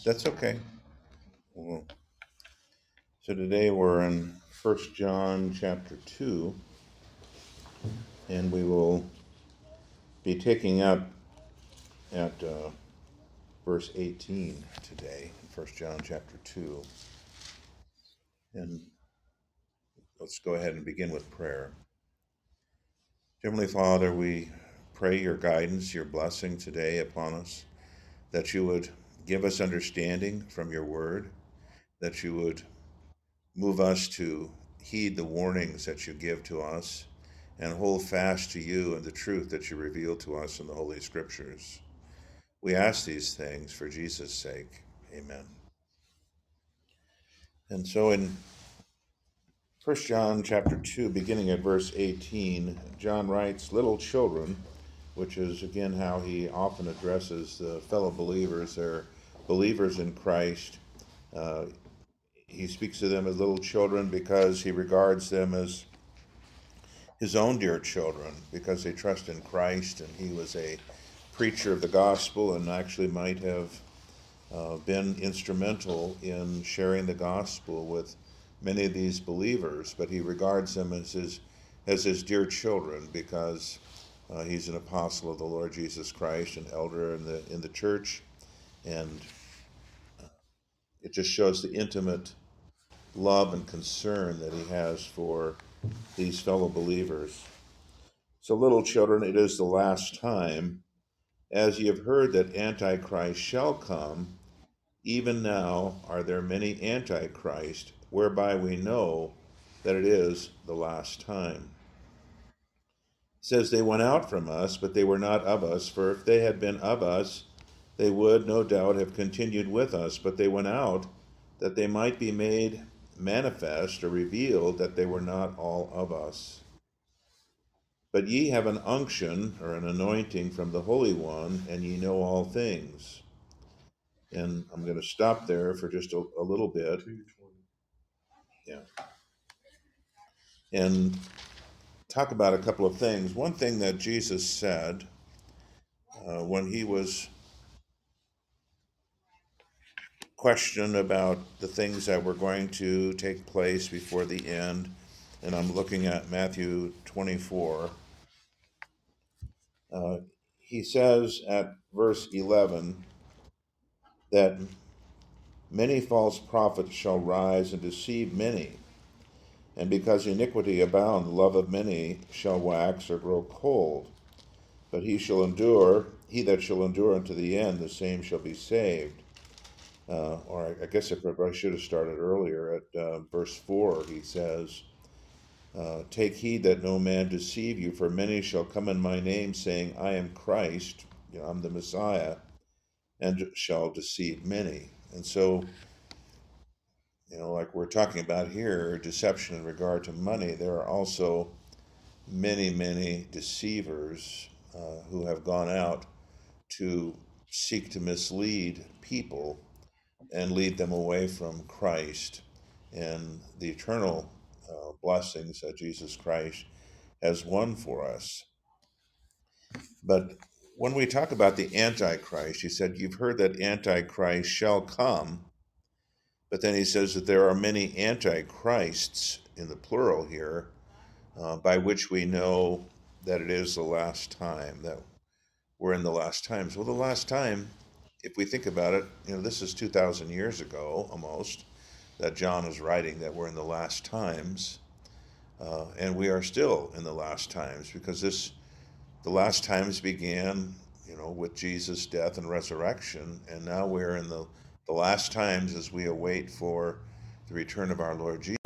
That's okay. Well, so today we're in First John chapter 2, and we will be taking up at verse 18 today in First John chapter 2. And let's go ahead and begin with prayer. Heavenly Father, we pray your guidance, your blessing today upon us, that you would give us understanding from your word, that you would move us to heed the warnings that you give to us and hold fast to you and the truth that you reveal to us in the Holy Scriptures. We ask these things for Jesus' sake. Amen. And so in 1 John chapter 2, beginning at verse 18, John writes, "Little children," which is again how he often addresses the fellow believers. They're believers in Christ. Uh, he speaks to them as little children because he regards them as his own dear children, because they trust in Christ, and he was a preacher of the gospel and actually might have been instrumental in sharing the gospel with many of these believers. But he regards them as his dear children because he's an apostle of the Lord Jesus Christ, an elder in the church, and it just shows the intimate love and concern that he has for these fellow believers. So, little children, it is the last time. As ye have heard that Antichrist shall come, even now are there many Antichrist, whereby we know that it is the last time. It says, they went out from us, but they were not of us. For if they had been of us, they would no doubt have continued with us. But they went out, that they might be made manifest or revealed that they were not all of us. But ye have an unction or an anointing from the Holy One, and ye know all things. And I'm going to stop there for just a little bit. Yeah. And talk about a couple of things. One thing that Jesus said when he was questioned about the things that were going to take place before the end, and I'm looking at Matthew 24. He says at verse 11 that many false prophets shall rise and deceive many, and because iniquity abound, the love of many shall wax or grow cold. But he that shall endure unto the end, the same shall be saved. Or I guess I probably should have started earlier at verse 4. He says, take heed that no man deceive you, for many shall come in my name, saying, I am Christ, I'm the Messiah, and shall deceive many. And so, like we're talking about here, deception in regard to money, there are also many, many deceivers who have gone out to seek to mislead people and lead them away from Christ and the eternal blessings that Jesus Christ has won for us. But when we talk about the Antichrist, he said, you've heard that Antichrist shall come, but then he says that there are many Antichrists, in the plural here, by which we know that it is the last time, that we're in the last times. Well, the last time, if we think about it, this is 2,000 years ago almost that John is writing that we're in the last times, and we are still in the last times because the last times began, with Jesus' death and resurrection, and now we're in the last times as we await for the return of our Lord Jesus.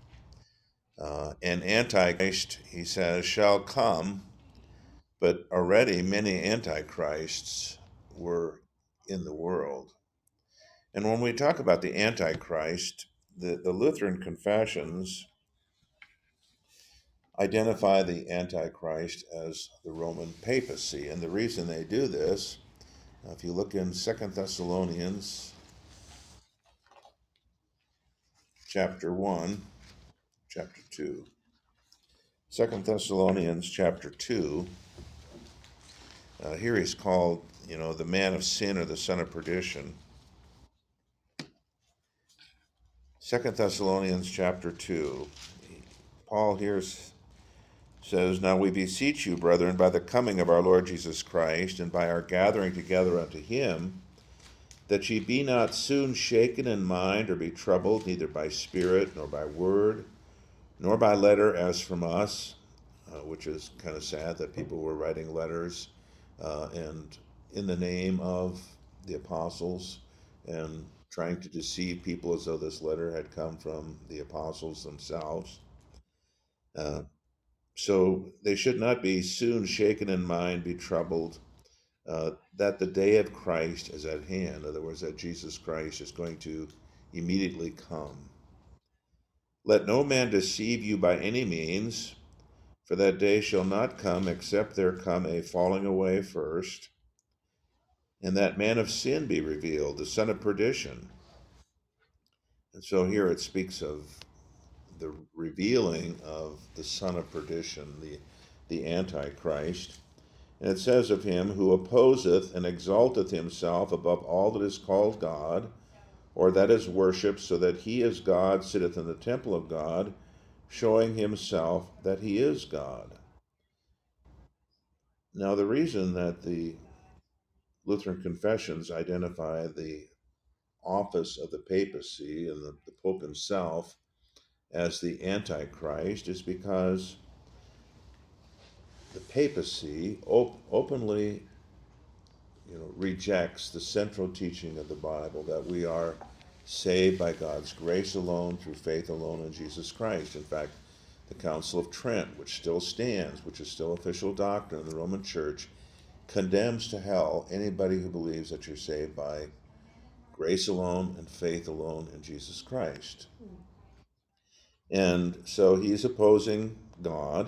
And Antichrist, he says, shall come, but already many Antichrists were in the world. And when we talk about the Antichrist, the Lutheran confessions identify the Antichrist as the Roman papacy. And the reason they do this, if you look in 2 Thessalonians chapter 1, chapter 2, 2 Thessalonians chapter 2, here he's called, the man of sin or the son of perdition. 2 Thessalonians chapter 2. Paul here says, Now we beseech you, brethren, by the coming of our Lord Jesus Christ, and by our gathering together unto him, that ye be not soon shaken in mind, or be troubled, neither by spirit, nor by word, nor by letter as from us, which is kind of sad that people were writing letters and in the name of the apostles and trying to deceive people as though this letter had come from the apostles themselves. So they should not be soon shaken in mind, be troubled, that the day of Christ is at hand. In other words, that Jesus Christ is going to immediately come. Let no man deceive you by any means, for that day shall not come except there come a falling away first, and that man of sin be revealed, the son of perdition. And so here it speaks of the revealing of the son of perdition, the Antichrist. And it says of him, who opposeth and exalteth himself above all that is called God, or that is worshipped, so that he as God sitteth in the temple of God, showing himself that he is God. Now, the reason that the Lutheran confessions identify the office of the papacy and the Pope himself as the Antichrist is because the papacy openly rejects the central teaching of the Bible, that we are saved by God's grace alone, through faith alone in Jesus Christ. In fact, the Council of Trent, which still stands, which is still official doctrine of the Roman Church, condemns to hell anybody who believes that you're saved by grace alone and faith alone in Jesus Christ. And so he's opposing God,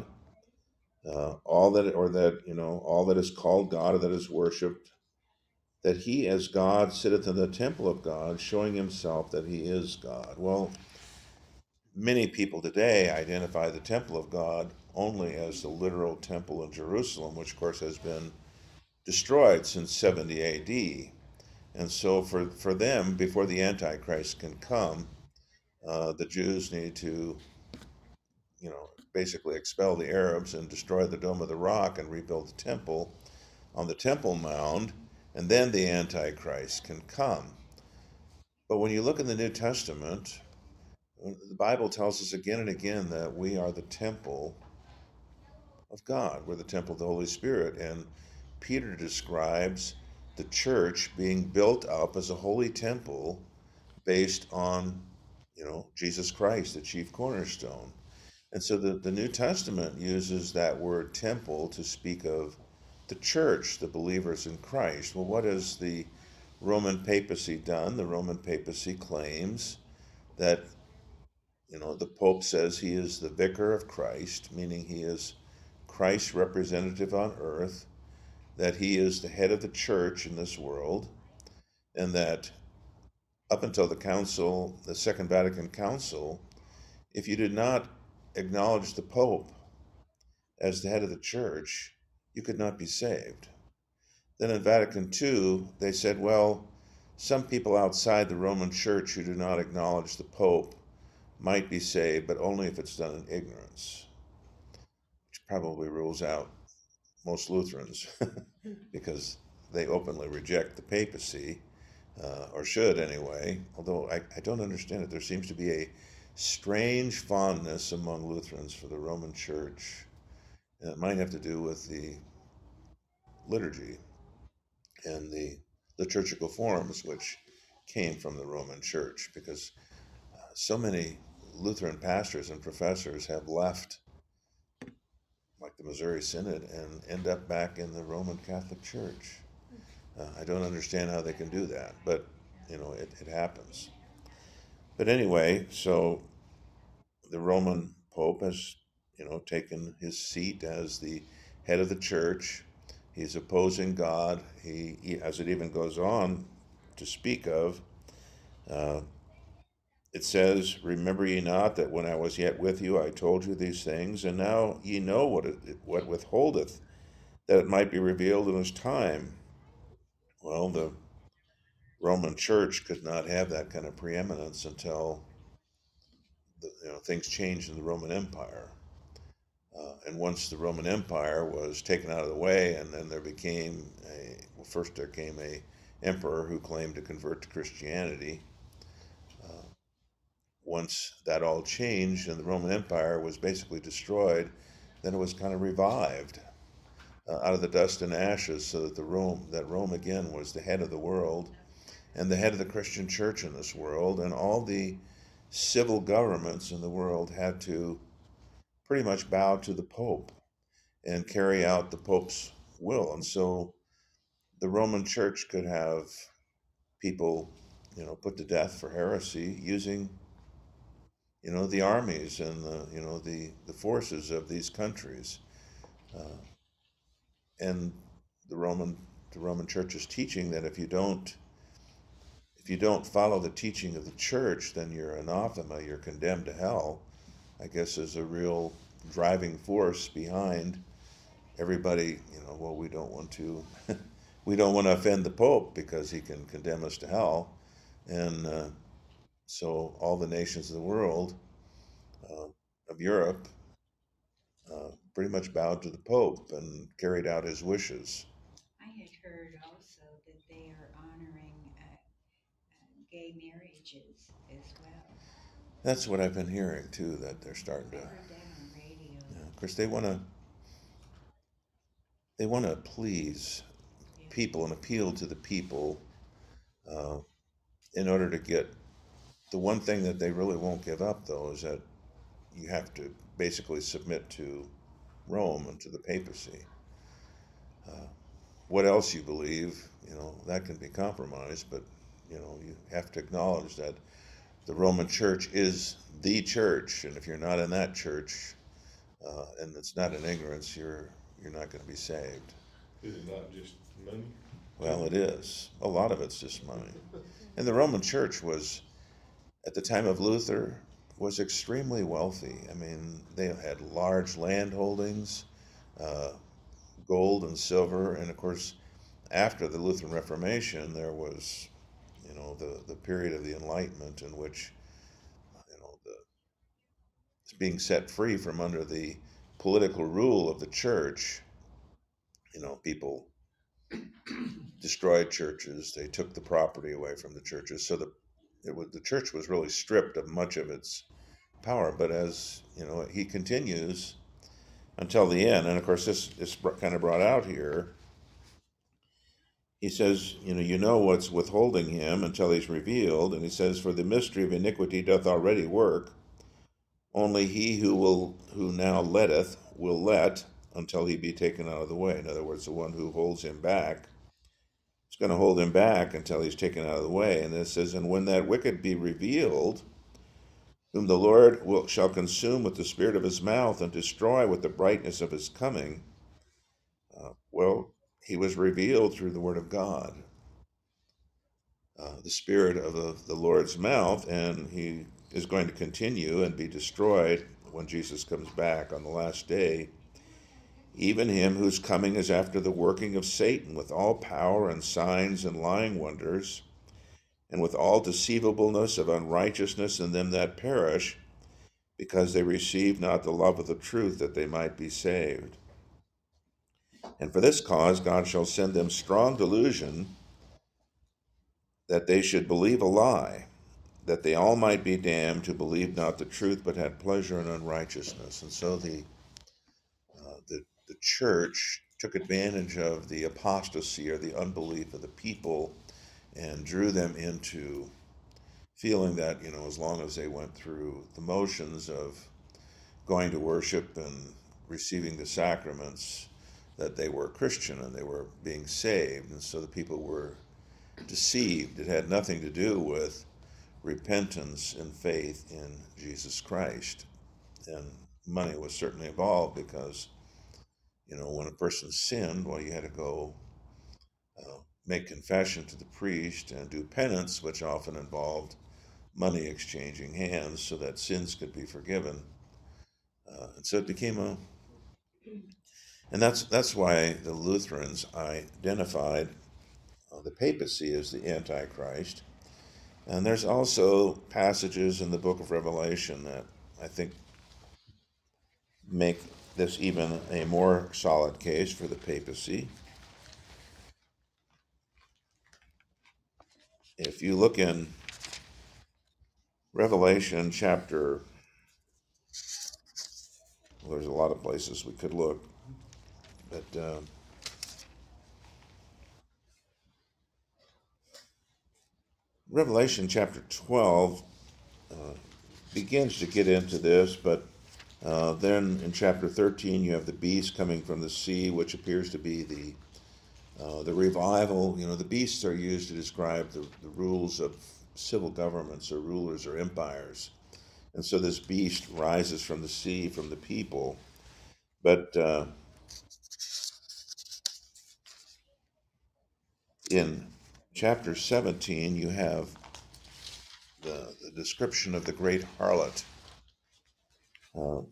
all that is called God or that is worshipped, that he as God sitteth in the temple of God, showing himself that he is God. Well, many people today identify the temple of God only as the literal temple in Jerusalem, which of course has been destroyed since 70 AD. And so for them, before the Antichrist can come, the Jews need to, basically expel the Arabs and destroy the Dome of the Rock and rebuild the temple on the Temple Mount, and then the Antichrist can come. But when you look in the New Testament, the Bible tells us again and again that we are the temple of God. We're the temple of the Holy Spirit. And Peter describes the church being built up as a holy temple based on, Jesus Christ, the chief cornerstone. And so the New Testament uses that word temple to speak of the church, the believers in Christ. Well, what has the Roman papacy done? The Roman papacy claims that, the Pope says he is the vicar of Christ, meaning he is Christ's representative on earth, that he is the head of the church in this world, and that up until the Second Vatican Council, if you did not acknowledge the Pope as the head of the church, you could not be saved. Then in Vatican II, they said, well, some people outside the Roman Church who do not acknowledge the Pope might be saved, but only if it's done in ignorance, which probably rules out most Lutherans because they openly reject the papacy, or should anyway, although I don't understand it. There seems to be a strange fondness among Lutherans for the Roman Church, and it might have to do with the liturgy and the liturgical forms which came from the Roman Church, because so many Lutheran pastors and professors have left, like the Missouri Synod, and end up back in the Roman Catholic Church. I don't understand how they can do that, but it happens. But anyway, so the Roman Pope has taken his seat as the head of the church. He's opposing God. He as it even goes on to speak of, it says, "Remember ye not that when I was yet with you, I told you these things, and now ye know what withholdeth, that it might be revealed in his time." Well, the Roman Church could not have that kind of preeminence until things changed in the Roman Empire. And once the Roman Empire was taken out of the way, and then there came a emperor who claimed to convert to Christianity. Once that all changed and the Roman Empire was basically destroyed, then it was kind of revived out of the dust and ashes, so that Rome again was the head of the world and the head of the Christian church in this world, and all the civil governments in the world had to pretty much bow to the Pope and carry out the Pope's will. And so the Roman Church could have people, put to death for heresy using, the armies and the forces of these countries. And the Roman Church's teaching that if you don't follow the teaching of the church, then you're anathema, you're condemned to hell, I guess is a real driving force behind everybody. Well, we don't want to offend the Pope because he can condemn us to hell. And so all the nations of the world, of Europe, pretty much bowed to the Pope and carried out his wishes. I had heard also that they are honoring gay marriages as well. That's what I've been hearing too, that they're starting to. I heard that on radio. Yeah, of course, they want to please people and appeal to the people in order to get the one thing that they really won't give up, though, is that you have to basically submit to Rome and to the papacy. What else you believe, that can be compromised, but you have to acknowledge that the Roman Church is the church, and if you're not in that church, and it's not in ignorance, you're not going to be saved. Is it not just money? Well, it is. A lot of it's just money. And the Roman Church was, at the time of Luther, was extremely wealthy. I mean, they had large land holdings, gold and silver, and of course, after the Lutheran Reformation, there was, the period of the Enlightenment in which, being set free from under the political rule of the church. People destroyed churches. They took the property away from the churches, so the church was really stripped of much of its power. But as he continues until the end, and of course this is kind of brought out here. He says, what's withholding him until he's revealed, and he says, for the mystery of iniquity doth already work. Only he who now letteth will let until he be taken out of the way. In other words, the one who holds him back is going to hold him back until he's taken out of the way. And it says, and when that wicked be revealed, whom the Lord shall consume with the spirit of his mouth and destroy with the brightness of his coming. He was revealed through the word of God, the spirit of the Lord's mouth, and he is going to continue and be destroyed when Jesus comes back on the last day. Even him whose coming is after the working of Satan, with all power and signs and lying wonders, and with all deceivableness of unrighteousness in them that perish, because they receive not the love of the truth, that they might be saved. And for this cause God shall send them strong delusion, that they should believe a lie, that they all might be damned who believed not the truth, but had pleasure in unrighteousness. And so the church took advantage of the apostasy or the unbelief of the people and drew them into feeling that, as long as they went through the motions of going to worship and receiving the sacraments, that they were Christian and they were being saved. And so the people were deceived. It had nothing to do with repentance and faith in Jesus Christ. And money was certainly involved because, when a person sinned, you had to go make confession to the priest and do penance, which often involved money exchanging hands so that sins could be forgiven. And so it became and that's why the Lutherans identified the papacy as the Antichrist. And there's also passages in the book of Revelation that I think, make this even a more solid case for the papacy. If you look in Revelation chapter, well, there's a lot of places we could look, but Revelation chapter 12 begins to get into this, but then in chapter 13 you have the beast coming from the sea, which appears to be the revival. The beasts are used to describe the rules of civil governments or rulers or empires. And so this beast rises from the sea, from the people. But in chapter 17, you have the description of the great harlot. It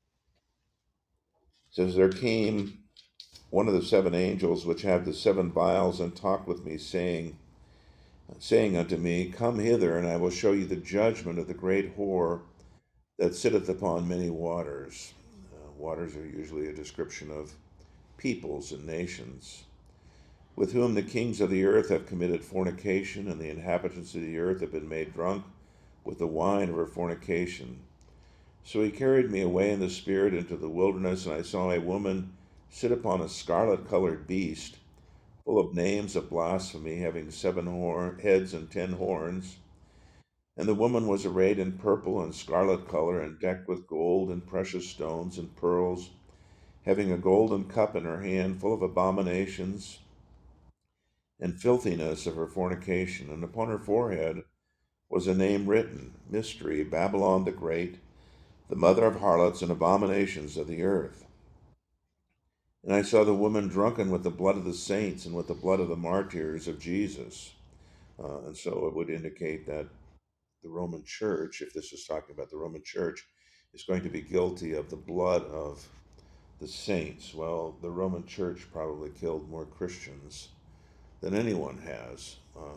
says, "There came one of the seven angels which have the seven vials, and talked with me, saying unto me, Come hither, and I will show you the judgment of the great whore that sitteth upon many waters." Waters are usually a description of peoples and nations, "with whom the kings of the earth have committed fornication, and the inhabitants of the earth have been made drunk with the wine of her fornication. So he carried me away in the spirit into the wilderness, and I saw a woman sit upon a scarlet-colored beast, full of names of blasphemy, having 7 heads and 10 horns. And the woman was arrayed in purple and scarlet color, and decked with gold and precious stones and pearls, having a golden cup in her hand, full of abominations and filthiness of her fornication. And upon her forehead was a name written, Mystery, Babylon the Great, the mother of harlots and abominations of the earth. And I saw the woman drunken with the blood of the saints and with the blood of the martyrs of Jesus." And so it would indicate that the Roman Church, if this is talking about the Roman Church, is going to be guilty of the blood of the saints. Well, the Roman Church probably killed more Christians than anyone has.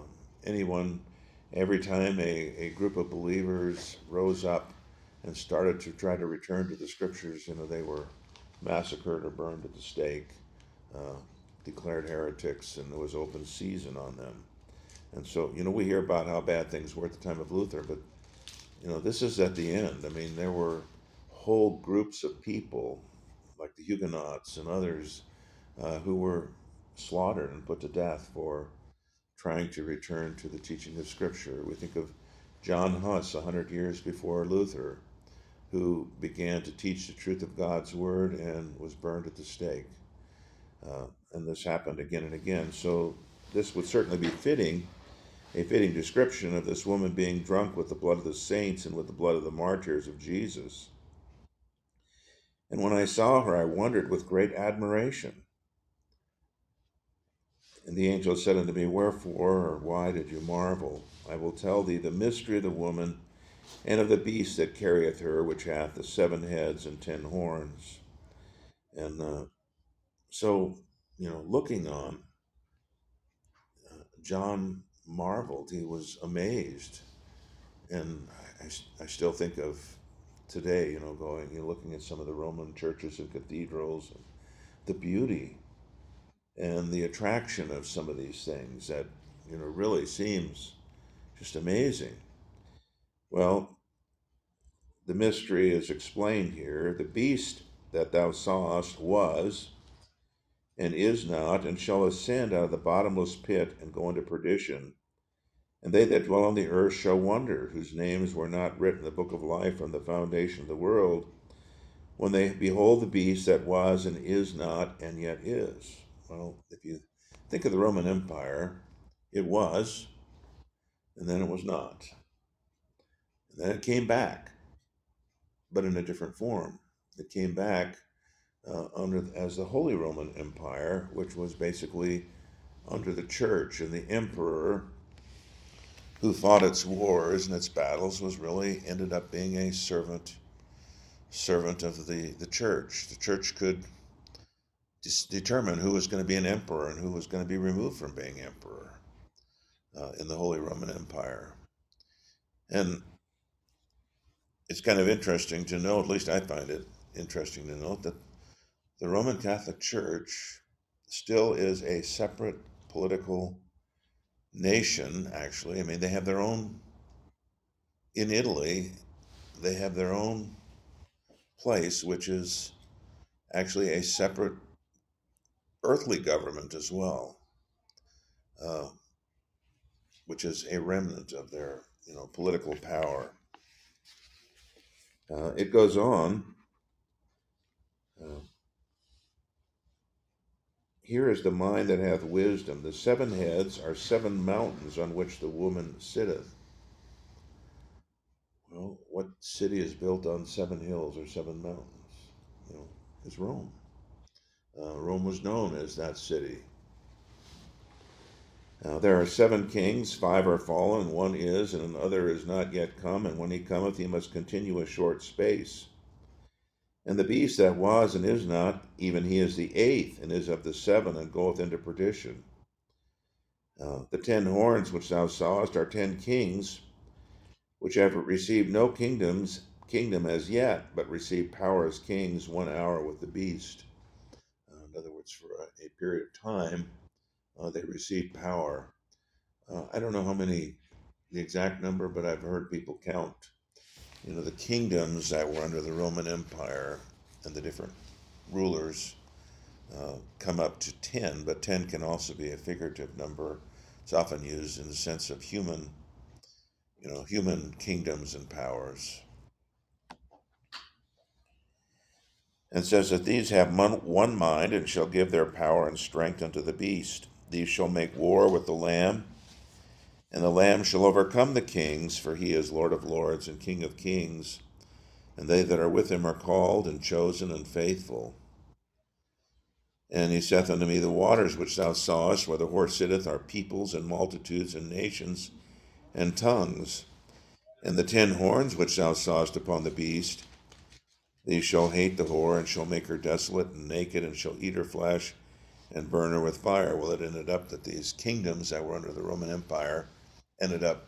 Every time a group of believers rose up and started to try to return to the scriptures, they were massacred or burned at the stake, declared heretics, and there was open season on them. And so, we hear about how bad things were at the time of Luther, but, this is at the end. I mean, there were whole groups of people, like the Huguenots and others, who were slaughtered and put to death for trying to return to the teaching of Scripture. We think of John Huss 100 years before Luther, who began to teach the truth of God's Word and was burned at the stake. And this happened again and again. So this would certainly be a fitting description of this woman being drunk with the blood of the saints and with the blood of the martyrs of Jesus. "And when I saw her, I wondered with great admiration. And the angel said unto me, Wherefore, or why did you marvel? I will tell thee the mystery of the woman and of the beast that carrieth her, which hath the 7 heads and 10 horns." And so, looking on, John marveled. He was amazed. And I still think of today, looking at some of the Roman churches and cathedrals, and the beauty and the attraction of some of these things that, really seems just amazing. Well, the mystery is explained here. "The beast that thou sawest was, and is not, and shall ascend out of the bottomless pit, and go into perdition. And they that dwell on the earth shall wonder, whose names were not written in the book of life from the foundation of the world, when they behold the beast that was, and is not, and yet is." Well, if you think of the Roman Empire, it was, and then it was not. And then it came back, but in a different form. It came back as the Holy Roman Empire, which was basically under the church, and the emperor who fought its wars and its battles was really ended up being a servant of the church. The church could determine who was going to be an emperor and who was going to be removed from being emperor in the Holy Roman Empire. And it's kind of interesting to note, at least I find it interesting to note, that the Roman Catholic Church still is a separate political nation, actually. I mean, they have their own, in Italy, they have their own place, which is actually a separate earthly government as well, uh, which is a remnant of their, political power. It goes on. Uh, Here is the mind that hath wisdom. The 7 heads are 7 mountains on which the woman sitteth. Well, what city is built on 7 hills or 7 mountains? It's Rome. Rome was known as that city. There are 7 kings, 5 are fallen, 1 is, and another is not yet come, and when he cometh, he must continue a short space. And the beast that was and is not, even he is the 8th, and is of the 7, and goeth into perdition. The 10 horns which thou sawest are 10 kings, which have received no kingdom as yet, but receive power as kings 1 hour with the beast. In other words, for a period of time, they receive power. I don't know the exact number, but I've heard people count, the kingdoms that were under the Roman Empire and the different rulers come up to 10, but 10 can also be a figurative number. It's often used in the sense of human kingdoms and powers. And says that these have one mind, and shall give their power and strength unto the beast. These shall make war with the Lamb, and the Lamb shall overcome the kings, for he is Lord of lords and King of kings, and they that are with him are called and chosen and faithful. And he saith unto me, the waters which thou sawest, where the horse sitteth, are peoples and multitudes and nations and tongues. And the 10 horns which thou sawest upon the beast, these shall hate the whore, and shall make her desolate and naked, and shall eat her flesh, and burn her with fire. Well, it ended up that these kingdoms that were under the Roman Empire ended up,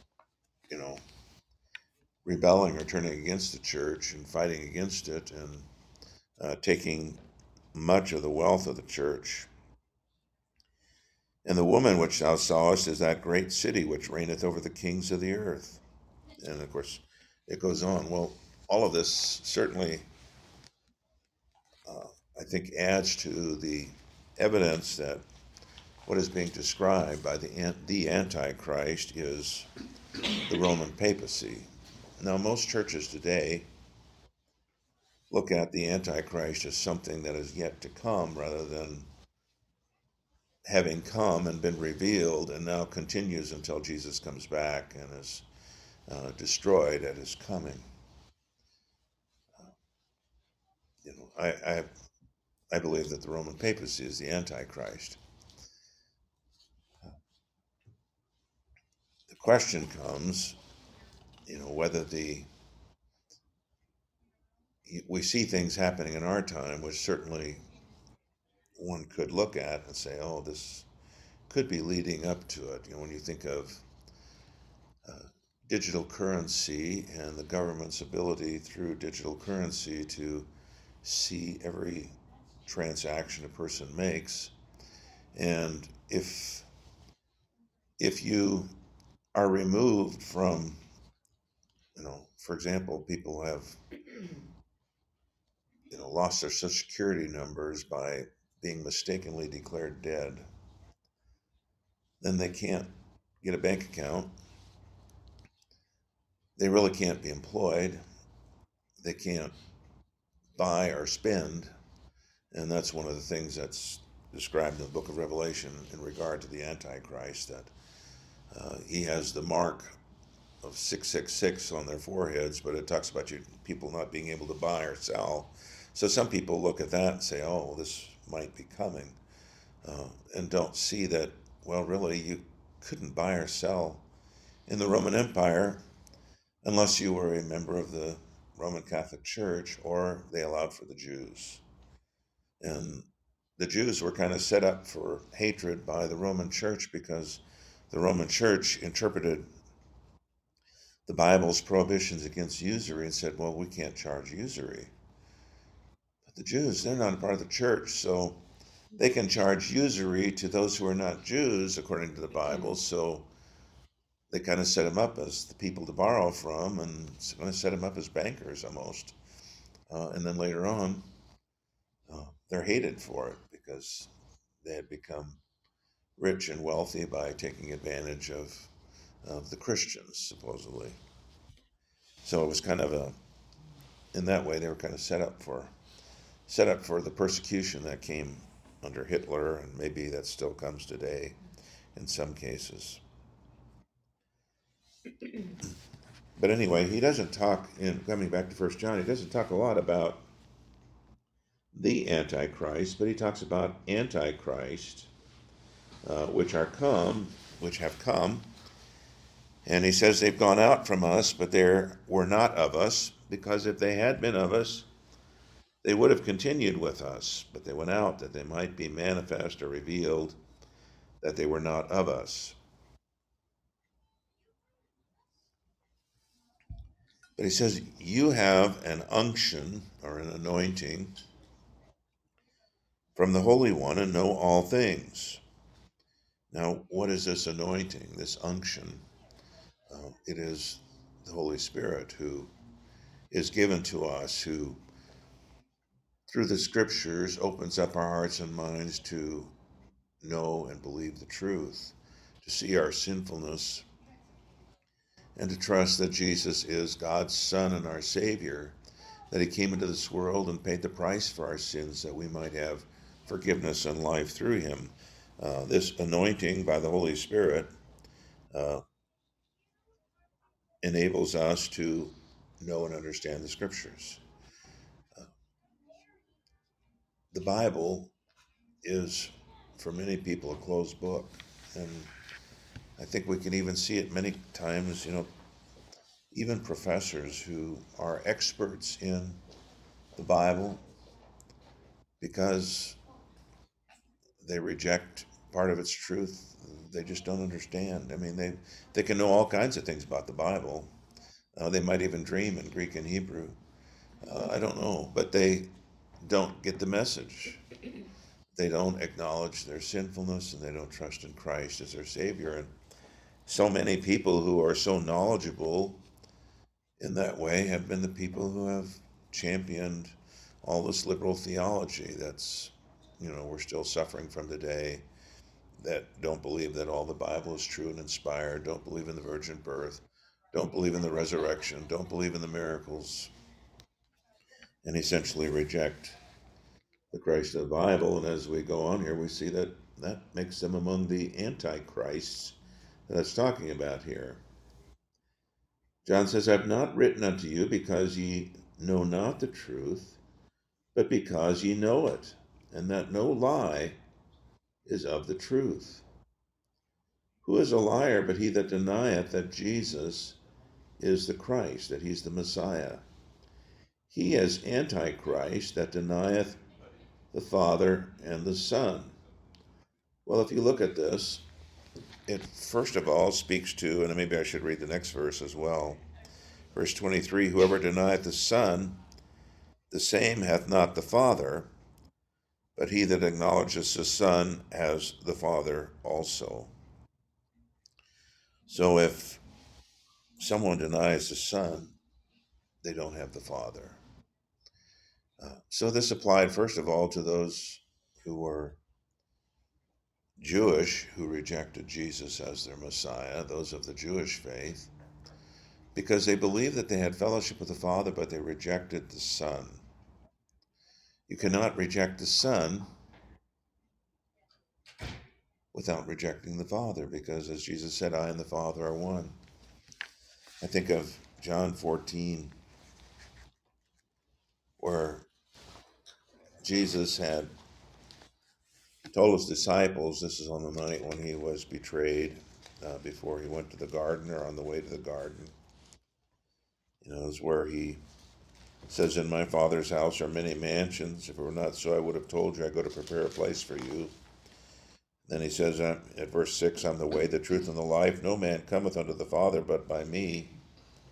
rebelling or turning against the church and fighting against it, and taking much of the wealth of the church. And the woman which thou sawest is that great city which reigneth over the kings of the earth. And of course, it goes on. Well, all of this certainly, I think, adds to the evidence that what is being described by the Antichrist is the Roman papacy. Now, most churches today look at the Antichrist as something that is yet to come, rather than having come and been revealed and now continues until Jesus comes back and is destroyed at his coming. I believe that the Roman papacy is the Antichrist. The question comes, whether we see things happening in our time, which certainly one could look at and say, oh, this could be leading up to it. When you think of digital currency and the government's ability through digital currency to see every transaction a person makes, and if you are removed from, for example, people have lost their social security numbers by being mistakenly declared dead, then they can't get a bank account. They really can't be employed. They can't buy or spend. And that's one of the things that's described in the book of Revelation in regard to the Antichrist, that he has the mark of 666 on their foreheads, but it talks about people not being able to buy or sell. So some people look at that and say, oh, this might be coming, and don't see that, well, really, you couldn't buy or sell in the Roman Empire unless you were a member of the Roman Catholic Church, or they allowed for the Jews. And the Jews were kind of set up for hatred by the Roman Church, because the Roman Church interpreted the Bible's prohibitions against usury and said, well, we can't charge usury. But the Jews, they're not a part of the church, so they can charge usury to those who are not Jews, according to the Bible. So they kind of set them up as the people to borrow from, and going to set them up as bankers almost. And then later on, they're hated for it because they had become rich and wealthy by taking advantage of the Christians, supposedly. So it was kind of in that way, they were kind of set up for the persecution that came under Hitler, and maybe that still comes today in some cases. But anyway, he doesn't talk, in coming back to 1 John, he doesn't talk a lot about the Antichrist, but he talks about Antichrist, which have come, and he says they've gone out from us, but they were not of us, because if they had been of us, they would have continued with us, but they went out that they might be manifest or revealed that they were not of us. But he says, you have an unction or an anointing from the Holy One and know all things. Now, what is this anointing, this unction? It is the Holy Spirit who is given to us, who through the scriptures opens up our hearts and minds to know and believe the truth, to see our sinfulness, and to trust that Jesus is God's Son and our Savior, that he came into this world and paid the price for our sins that we might have forgiveness and life through him. This anointing by the Holy Spirit enables us to know and understand the scriptures. The Bible is, for many people, a closed book, and I think we can even see it many times, even professors who are experts in the Bible, because they reject part of its truth, they just don't understand. I mean, they can know all kinds of things about the Bible. They might even dream in Greek and Hebrew. I don't know, but they don't get the message. They don't acknowledge their sinfulness, and they don't trust in Christ as their Savior. And so many people who are so knowledgeable in that way have been the people who have championed all this liberal theology that's, we're still suffering from today, that don't believe that all the Bible is true and inspired, don't believe in the virgin birth, don't believe in the resurrection, don't believe in the miracles, and essentially reject the Christ of the Bible. And as we go on here, we see that makes them among the antichrists that it's talking about here. John says, I've not written unto you because ye know not the truth, but because ye know it, and that no lie is of the truth. Who is a liar but he that denieth that Jesus is the Christ, that he's the Messiah? He is Antichrist that denieth the Father and the Son. Well, if you look at this, it first of all speaks to, and maybe I should read the next verse as well, verse 23, whoever denieth the Son, the same hath not the Father, but he that acknowledges the Son has the Father also. So if someone denies the Son, they don't have the Father. So this applied, first of all, to those who were Jewish, who rejected Jesus as their Messiah, those of the Jewish faith, because they believed that they had fellowship with the Father, but they rejected the Son. You cannot reject the Son without rejecting the Father, because as Jesus said, I and the Father are one. I think of John 14, where Jesus had told his disciples, this is on the night when he was betrayed, before he went to the garden, or on the way to the garden. Is where he says, in my Father's house are many mansions. If it were not so, I would have told you, I go to prepare a place for you. Then he says at verse 6, I'm the way, the truth, and the life. No man cometh unto the Father but by me.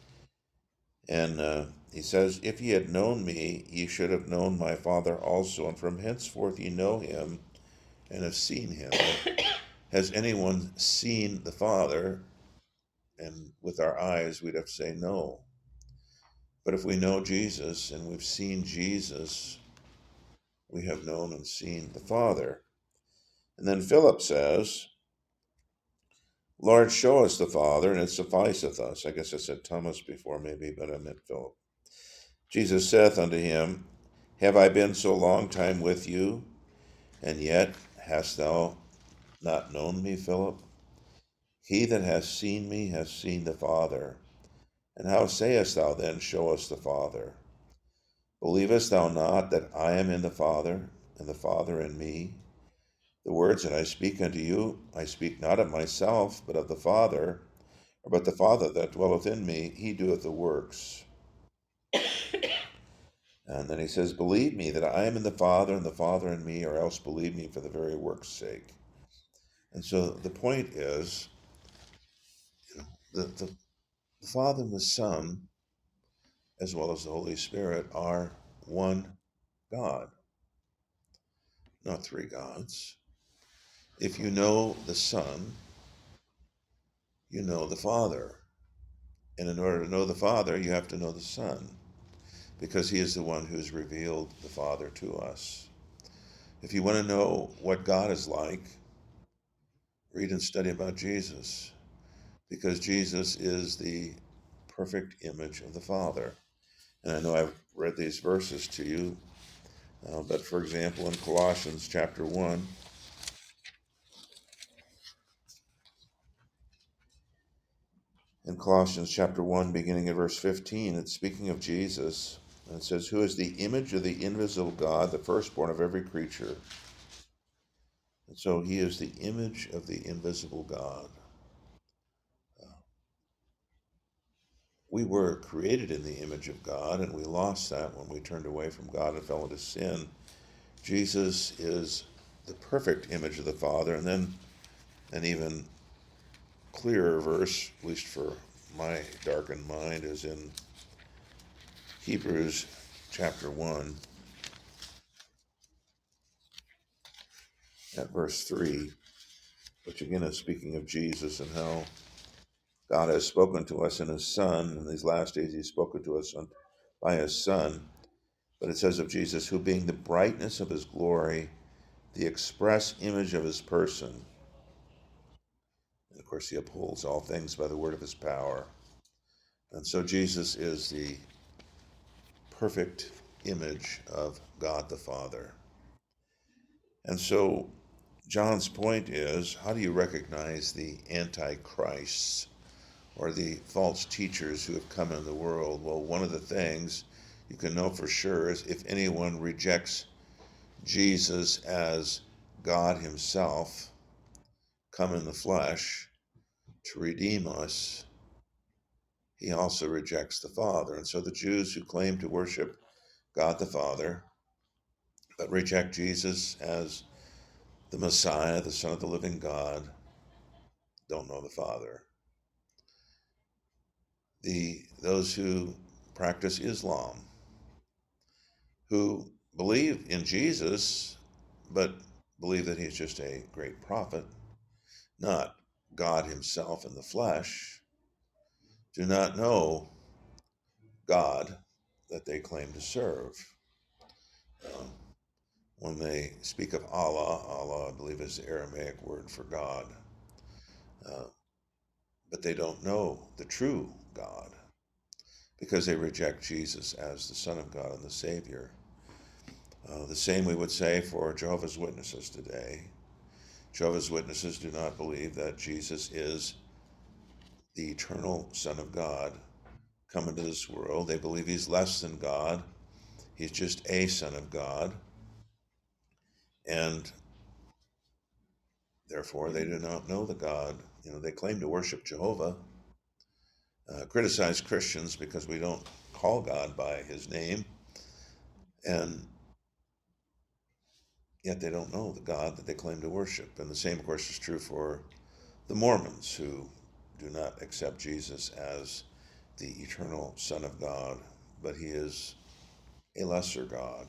And he says, "If ye had known me, ye should have known my Father also, and from henceforth ye know him and have seen him." Has anyone seen the Father? And with our eyes, we'd have to say no. But if we know Jesus and we've seen Jesus, we have known and seen the Father. And then Philip says, "Lord, show us the Father, and it sufficeth us." I guess I said Thomas before, maybe, but I meant Philip. Jesus saith unto him, "Have I been so long time with you, and yet hast thou not known me, Philip? He that hath seen me hath seen the Father. And how sayest thou then, Show us the Father? Believest thou not that I am in the Father, and the Father in me? The words that I speak unto you, I speak not of myself, but of the Father, but the Father that dwelleth in me, he doeth the works." And then he says, "Believe me that I am in the Father, and the Father in me, or else believe me for the very work's sake." And so the point is, the Father and the Son, as well as the Holy Spirit, are one God, not three gods. If you know the Son, you know the Father. And in order to know the Father, you have to know the Son, because he is the one who's revealed the Father to us. If you want to know what God is like, read and study about Jesus, because Jesus is the perfect image of the Father. And I know I've read these verses to you, but for example, in Colossians chapter 1, beginning at verse 15, it's speaking of Jesus, and it says, "Who is the image of the invisible God, the firstborn of every creature." And so he is the image of the invisible God. We were created in the image of God, and we lost that when we turned away from God and fell into sin. Jesus is the perfect image of the Father. And then an even clearer verse, at least for my darkened mind, is in Hebrews chapter 1 at verse 3, which again is speaking of Jesus and how God has spoken to us in his Son. In these last days, he's spoken to us by his Son. But it says of Jesus, "Who being the brightness of his glory, the express image of his person." And of course, he upholds all things by the word of his power. And so Jesus is the perfect image of God the Father. And so John's point is, how do you recognize the antichrists or the false teachers who have come in the world? Well, one of the things you can know for sure is if anyone rejects Jesus as God himself, come in the flesh to redeem us, he also rejects the Father. And so the Jews who claim to worship God the Father, but reject Jesus as the Messiah, the Son of the living God, don't know the Father. Those who practice Islam, who believe in Jesus, but believe that he's just a great prophet, not God himself in the flesh, do not know God that they claim to serve. When they speak of Allah, I believe, is the Aramaic word for God, but they don't know the true God because they reject Jesus as the Son of God and the Savior. The same we would say for Jehovah's Witnesses today. Jehovah's Witnesses do not believe that Jesus is the eternal Son of God come into this world. They believe he's less than God. He's just a Son of God. And therefore, they do not know the God. They claim to worship Jehovah, criticize Christians because we don't call God by his name, and yet they don't know the God that they claim to worship. And the same, of course, is true for the Mormons, who do not accept Jesus as the eternal Son of God, but he is a lesser God,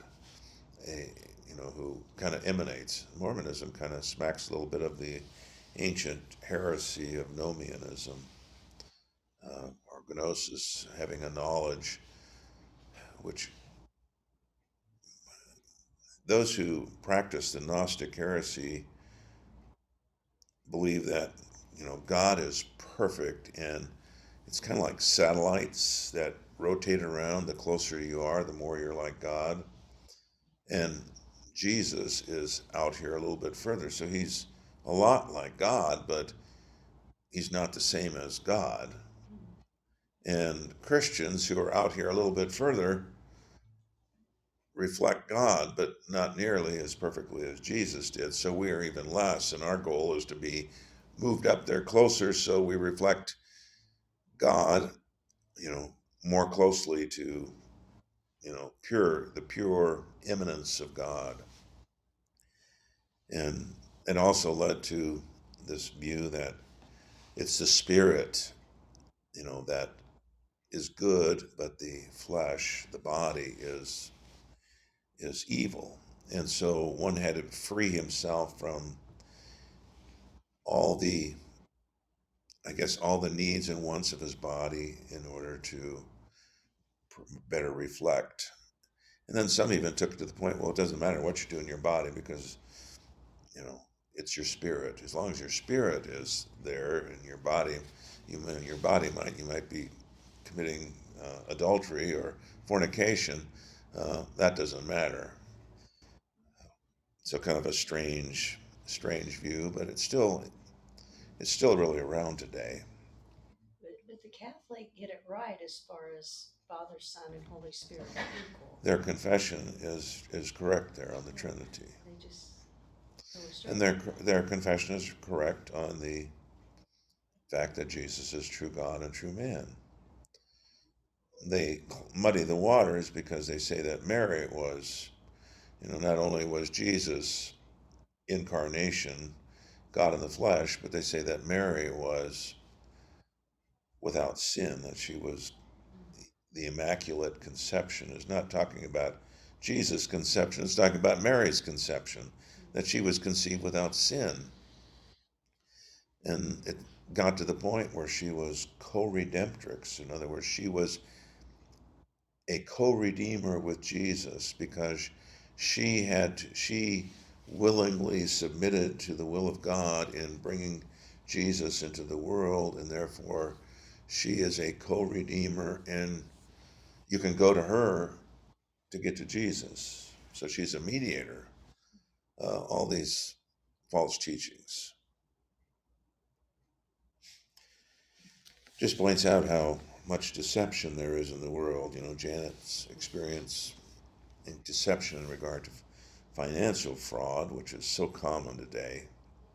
who kind of emanates. Mormonism kind of smacks a little bit of the ancient heresy of Nomianism, or gnosis, having a knowledge which those who practice the Gnostic heresy believe that, God is perfect, and it's kind of like satellites that rotate around. The closer you are, the more you're like God. And Jesus is out here a little bit further. So he's a lot like God, but he's not the same as God. And Christians who are out here a little bit further reflect God, but not nearly as perfectly as Jesus did. So we are even less. And our goal is to be moved up there closer so we reflect God, more closely to, the pure immanence of God. And it also led to this view that it's the spirit, that is good, but the flesh, the body, is evil. And so one had to free himself from all the, all the needs and wants of his body in order to better reflect. And then some even took it to the point, well, it doesn't matter what you do in your body because, it's your spirit. As long as your spirit is there in your body, you might be committing adultery or fornication. That doesn't matter. So kind of a strange view, but it's still really around today. But the Catholic get it right as far as Father, Son, and Holy Spirit are equal. Their confession is correct there on the Trinity. They just and their confession is correct on the fact that Jesus is true God and true man. They muddy the waters because they say that Mary was, not only was Jesus incarnation, God in the flesh, but they say that Mary was without sin, that she was the Immaculate Conception. Is not talking about Jesus' conception, it's talking about Mary's conception, that she was conceived without sin. And it got to the point where she was co-redemptrix. In other words, she was a co-redeemer with Jesus because she willingly submitted to the will of God in bringing Jesus into the world, and therefore she is a co-redeemer, and you can go to her to get to Jesus. So she's a mediator. All these false teachings just points out how much deception there is in the world. Janet's experience in deception in regard to financial fraud, which is so common today.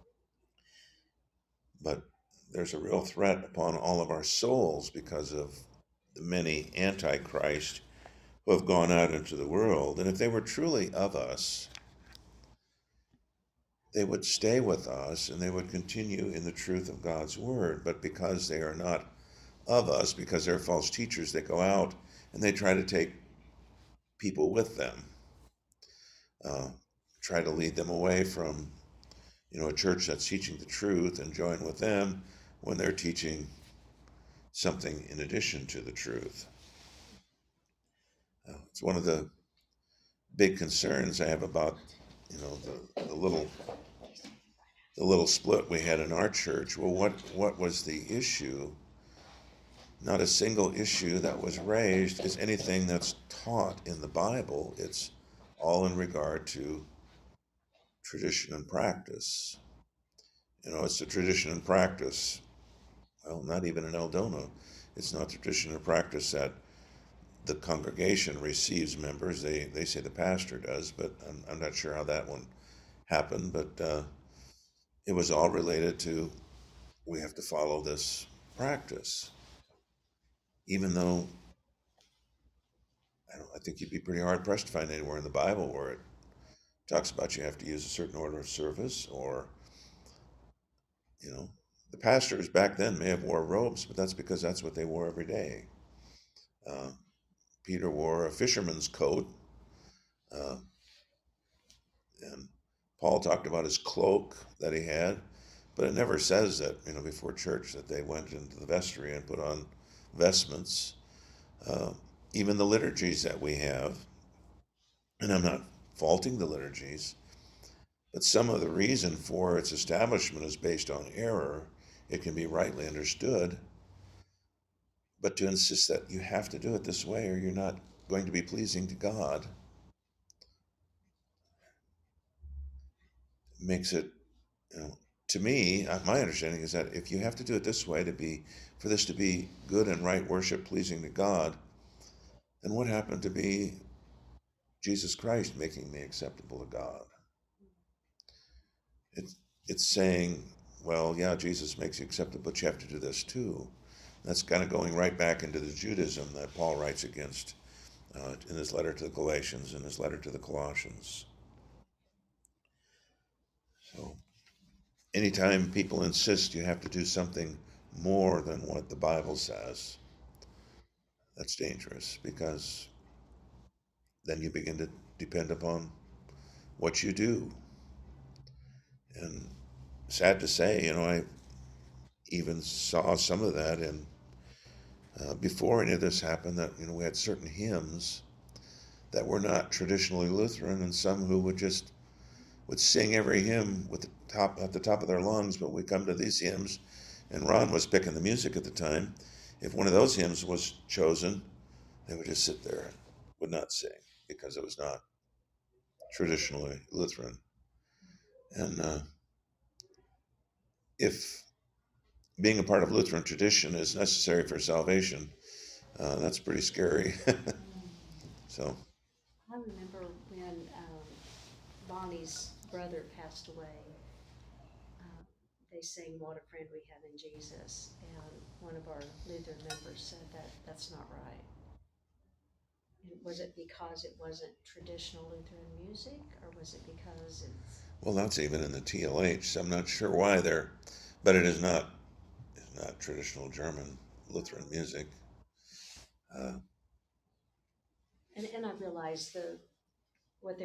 But there's a real threat upon all of our souls because of the many antichrists who have gone out into the world. And if they were truly of us, they would stay with us and they would continue in the truth of God's word. But because they are not of us, because they're false teachers, they go out and they try to take people with them, try to lead them away from, a church that's teaching the truth and join with them when they're teaching something in addition to the truth. It's one of the big concerns I have about, the little split we had in our church. Well, what was the issue? Not a single issue that was raised is anything that's taught in the Bible. It's all in regard to tradition and practice. It's the tradition and practice. Well, not even in Eldona. It's not tradition and practice that the congregation receives members. They say the pastor does, but I'm not sure how that one happened. But it was all related to we have to follow this practice. Even though I think you'd be pretty hard-pressed to find anywhere in the Bible where it talks about you have to use a certain order of service, or, the pastors back then may have wore robes, but that's because that's what they wore every day. Uh, Peter wore a fisherman's coat, uh, and Paul talked about his cloak that he had, but it never says that, before church that they went into the vestry and put on vestments. Uh, Even the liturgies that we have, and I'm not faulting the liturgies, but some of the reason for its establishment is based on error. It can be rightly understood, but to insist that you have to do it this way or you're not going to be pleasing to God makes it, to me, my understanding is that if you have to do it this way for this to be good and right worship pleasing to God, then what happened to be Jesus Christ making me acceptable to God? It's saying, well, yeah, Jesus makes you acceptable, but you have to do this too. That's kind of going right back into the Judaism that Paul writes against in his letter to the Galatians and his letter to the Colossians. So anytime people insist you have to do something more than what the Bible says, that's dangerous, because then you begin to depend upon what you do. And sad to say, I even saw some of that in before any of this happened, that we had certain hymns that were not traditionally Lutheran, and some who would sing every hymn at the top of their lungs. But we come to these hymns, and Ron was picking the music at the time. If one of those hymns was chosen, they would just sit there and would not sing because it was not traditionally Lutheran. And if being a part of Lutheran tradition is necessary for salvation, that's pretty scary. So. I remember when Bonnie's brother passed away, they sang "What a Friend We Have in Jesus," and one of our Lutheran members said that that's not right. And was it because it wasn't traditional Lutheran music, or was it because it's... Well, that's even in the TLH. So I'm not sure why but it is not traditional German Lutheran music. And I realized what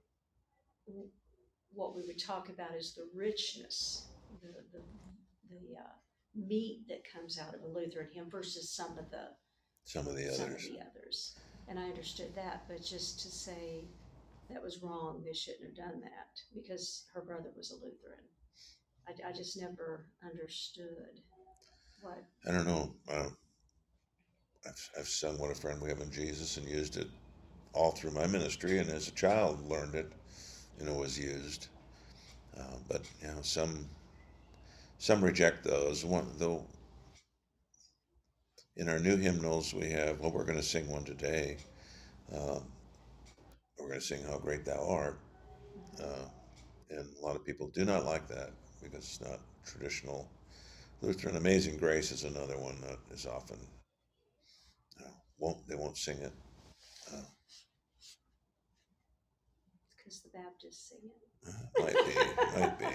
we would talk about is the richness, the meat that comes out of a Lutheran hymn versus some of the others. And I understood that, but just to say that was wrong, they shouldn't have done that because her brother was a Lutheran. I just never understood what. I don't know. I've sung "What a Friend We Have in Jesus" and used it all through my ministry, and as a child learned it, was used. But some reject those. Though in our new hymnals we have, well, we're going to sing one today. We're going to sing "How Great Thou Art," and a lot of people do not like that because it's not traditional Lutheran. "Amazing Grace" is another one that is often they won't sing it. Because the Baptists sing it. Might be.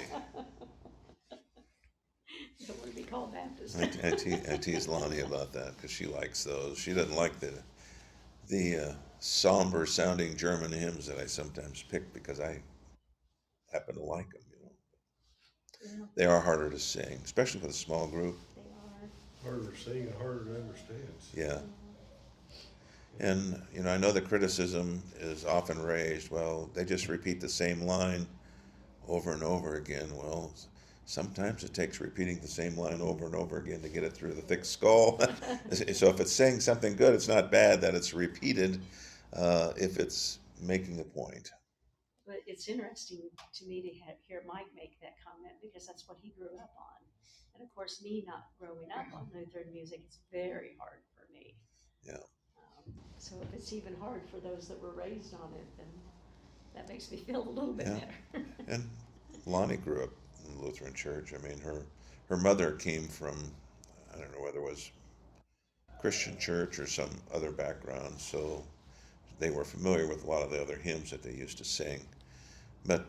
You don't want to be called Baptist. I tease Lonnie about that because she likes those. She doesn't like the somber sounding German hymns that I sometimes pick because I happen to like them. Yeah. They are harder to sing, especially with a small group. They are. Harder to sing and harder to understand. Yeah. And, I know the criticism is often raised, well, they just repeat the same line over and over again. Well, sometimes it takes repeating the same line over and over again to get it through the thick skull. So if it's saying something good, it's not bad that it's repeated if it's making a point. But it's interesting to me to hear Mike make that comment because that's what he grew up on. And of course, me not growing up on Lutheran music, it's very hard for me. Yeah. So if it's even hard for those that were raised on it, then that makes me feel a little bit better. And Lonnie grew up in the Lutheran church. I mean, her mother came from, I don't know whether it was Christian church or some other background, so they were familiar with a lot of the other hymns that they used to sing. But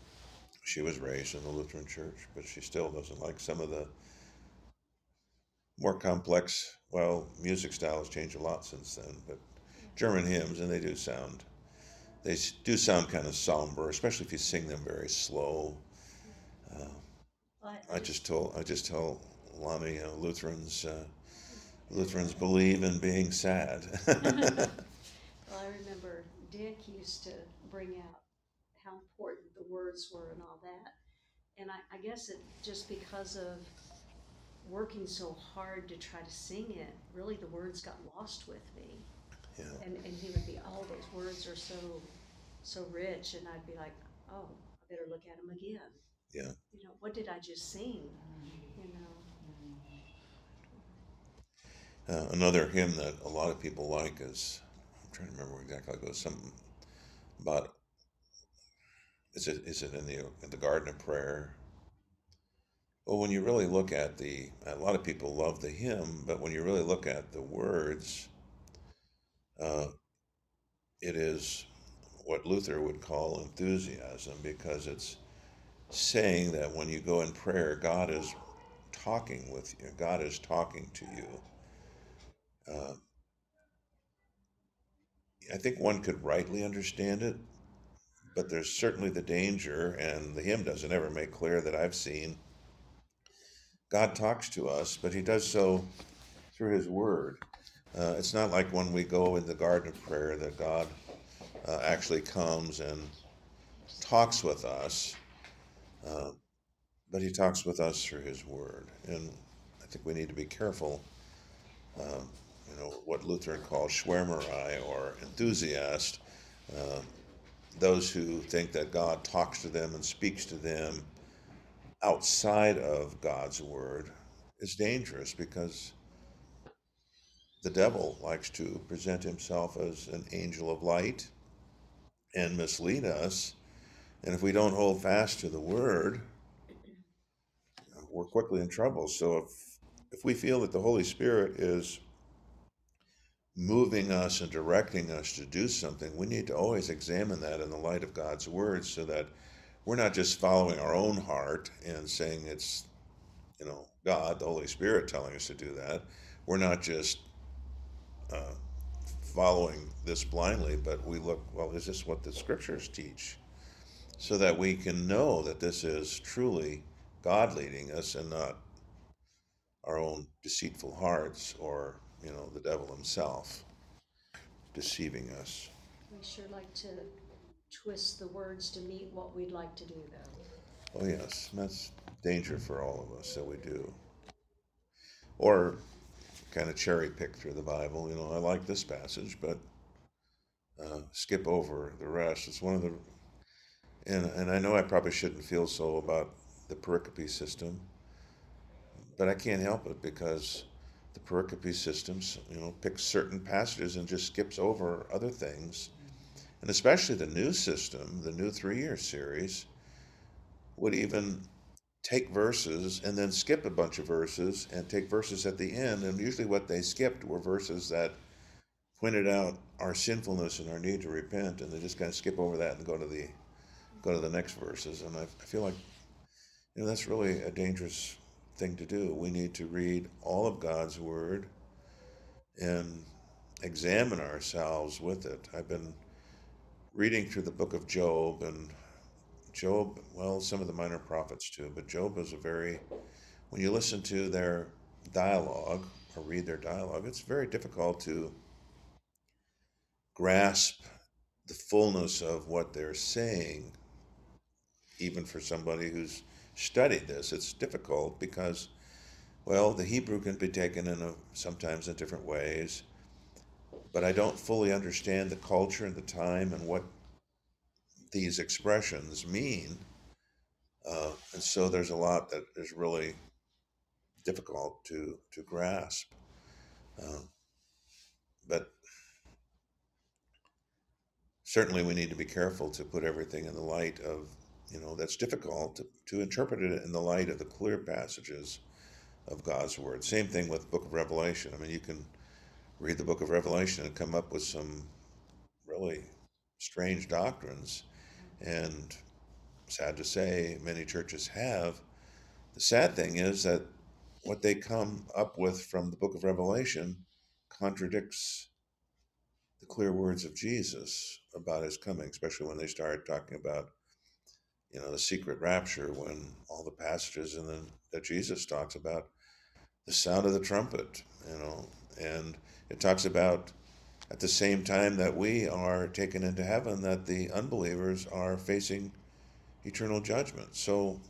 she was raised in the Lutheran church, but she still doesn't like some of the more complex. Well, music styles changed a lot since then, but German hymns, and they do sound kind of somber, especially if you sing them very slow. Uh, Well, I just tell Lonnie, Lutherans believe in being sad. Well, I remember Dick used to bring out how important the words were and all that. And I guess it just because of working so hard to try to sing it, really the words got lost with me. Yeah, And he would be, oh, those words are so rich, and I'd be like, oh, I better look at them again. yeah. You know, what did I just sing? You know, Another hymn that a lot of people like is, I'm trying to remember exactly how it goes. Something about, is it in the Garden of Prayer? Well, when you really look at a lot of people love the hymn, but when you really look at the words, uh, it is what Luther would call enthusiasm, because it's saying that when you go in prayer, God is talking with you. God is talking to you. Uh, I think one could rightly understand it, but there's certainly the danger, and the hymn doesn't ever make clear that I've seen. God talks to us, but he does so through his word. It's not like when we go in the garden of prayer that God actually comes and talks with us, uh, but he talks with us through his word. And I think we need to be careful, um, what Luther calls Schwärmerei, or enthusiast, uh, those who think that God talks to them and speaks to them outside of God's word is dangerous, because the devil likes to present himself as an angel of light and mislead us. And if we don't hold fast to the word, we're quickly in trouble. So if we feel that the Holy Spirit is moving us and directing us to do something, we need to always examine that in the light of God's word, so that we're not just following our own heart and saying it's, God, the Holy Spirit, telling us to do that. We're not just uh, following this blindly, but we look, well, is this what the scriptures teach? So that we can know that this is truly God leading us, and not our own deceitful hearts, or, the devil himself deceiving us. we sure like to twist the words to meet what we'd like to do, though. Oh, yes, that's danger for all of us, that we do. Or kind of cherry pick through the Bible. I like this passage, but skip over the rest. It's one of the, and I know I probably shouldn't feel so about the pericope system, but I can't help it, because the pericope systems, picks certain passages and just skips over other things. And especially the new system, the new 3-year series, would even take verses and then skip a bunch of verses and take verses at the end. And usually what they skipped were verses that pointed out our sinfulness and our need to repent, and they just kind of skip over that and go to the next verses. And I feel like, that's really a dangerous thing to do. We need to read all of God's word and examine ourselves with it. I've been reading through the book of Job, and Job, well, some of the minor prophets too, but Job is when you listen to their dialogue or read their dialogue, it's very difficult to grasp the fullness of what they're saying. Even for somebody who's studied this, it's difficult, because, well, the Hebrew can be taken sometimes in different ways, but I don't fully understand the culture and the time and what these expressions mean. And so there's a lot that is really difficult to grasp. Um, but certainly we need to be careful to put everything in the light of, that's difficult to interpret it in the light of the clear passages of God's word. Same thing with the book of Revelation. I mean, you can read the book of Revelation and come up with some really strange doctrines. And sad to say, many churches have. The sad thing is that what they come up with from the book of Revelation contradicts the clear words of Jesus about his coming, especially when they start talking about, the secret rapture, when all the passages that Jesus talks about the sound of the trumpet, and it talks about at the same time that we are taken into heaven, that the unbelievers are facing eternal judgment. So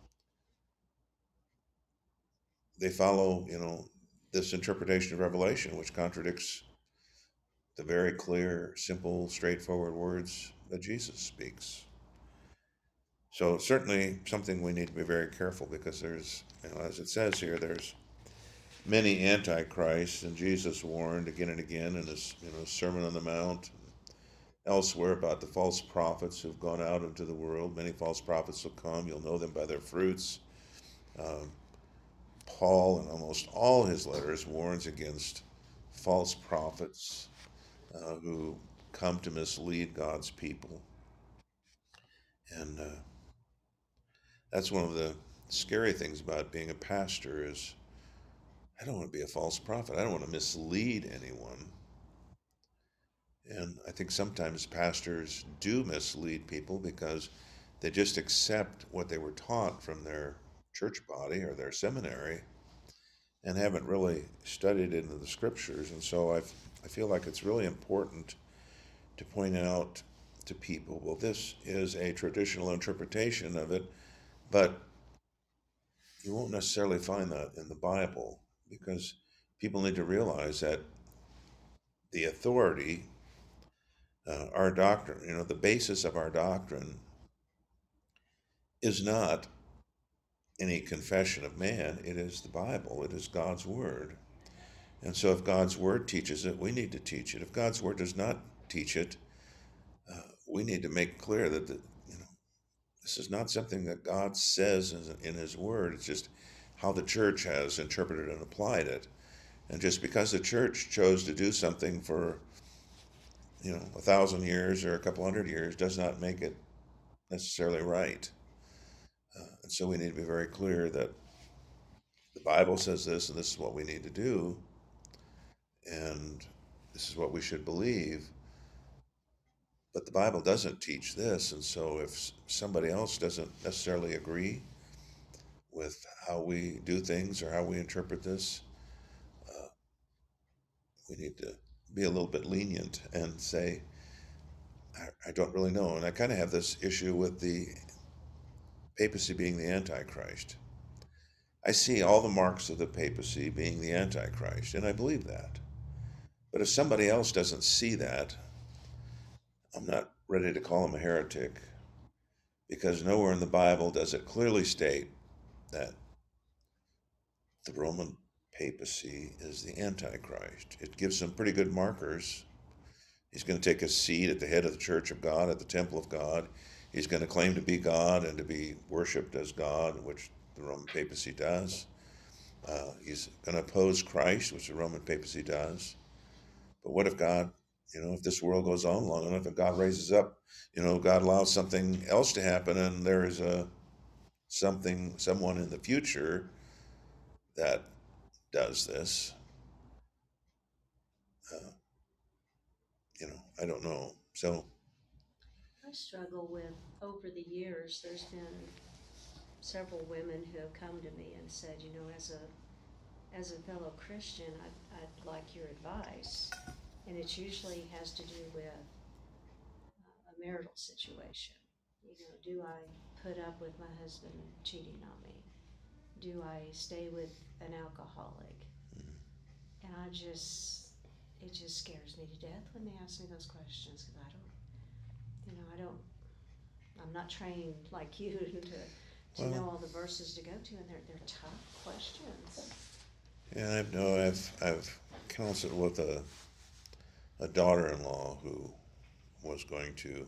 they follow, this interpretation of Revelation, which contradicts the very clear, simple, straightforward words that Jesus speaks. So certainly something we need to be very careful, because there's, as it says here, there's many antichrists, and Jesus warned again and again in his, Sermon on the Mount, elsewhere, about the false prophets who've gone out into the world. Many false prophets will come. You'll know them by their fruits. Paul, in almost all his letters, warns against false prophets who come to mislead God's people. And that's one of the scary things about being a pastor is I don't want to be a false prophet. I don't want to mislead anyone. And I think sometimes pastors do mislead people because they just accept what they were taught from their church body or their seminary and haven't really studied into the scriptures. And so I feel like it's really important to point out to people, well, this is a traditional interpretation of it, but you won't necessarily find that in the Bible, because people need to realize that the authority, our doctrine, the basis of our doctrine is not any confession of man. It is the Bible. It is God's word. And so if God's word teaches it, we need to teach it. If God's word does not teach it, we need to make clear that this is not something that God says in his word. It's just how the church has interpreted and applied it. And just because the church chose to do something for 1,000 years or a couple hundred years does not make it necessarily right. And so we need to be very clear that the Bible says this, and this is what we need to do, and this is what we should believe. But the Bible doesn't teach this, and so if somebody else doesn't necessarily agree with how we do things or how we interpret this, we need to be a little bit lenient and say, I don't really know. And I kind of have this issue with the papacy being the Antichrist. I see all the marks of the papacy being the Antichrist, and I believe that. But if somebody else doesn't see that, I'm not ready to call him a heretic, because nowhere in the Bible does it clearly state that the Roman papacy is the Antichrist. It gives some pretty good markers. He's going to take a seat at the head of the Church of God, at the temple of God. He's going to claim to be God and to be worshipped as God, which the Roman papacy does. He's going to oppose Christ, which the Roman papacy does. But what if God, if this world goes on long enough and God raises up, God allows something else to happen, and there is someone in the future that does this? Uh, I don't know. So I struggle with, over the years, there's been several women who have come to me and said, as a fellow Christian, I'd like your advice. And it usually has to do with a marital situation. Do I put up with my husband cheating on me? Do I stay with an alcoholic? And it just scares me to death when they ask me those questions, because I'm not trained like you to know all the verses to go to, and they're tough questions. Yeah, I've counseled with a daughter-in-law who was going to